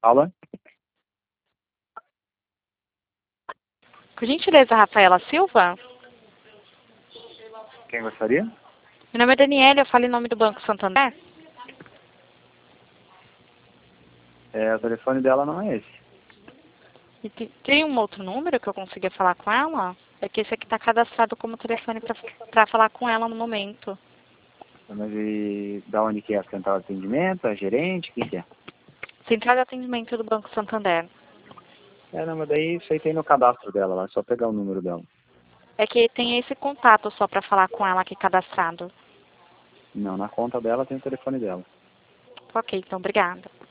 Alô? Por gentileza, Rafaela Silva? Quem gostaria? Meu nome é Daniela, eu falo em nome do Banco Santander. O telefone dela não é esse. E tem um outro número que eu consiga falar com ela? É que esse aqui está cadastrado como telefone para falar com ela no momento. Mas e da onde que é? A central de atendimento? A gerente? Quem que é? Central de atendimento do Banco Santander. Não, mas daí isso aí tem no cadastro dela lá, é só pegar o número dela. É que tem esse contato só para falar com ela aqui cadastrado. Não, na conta dela tem o telefone dela. Ok, então obrigada.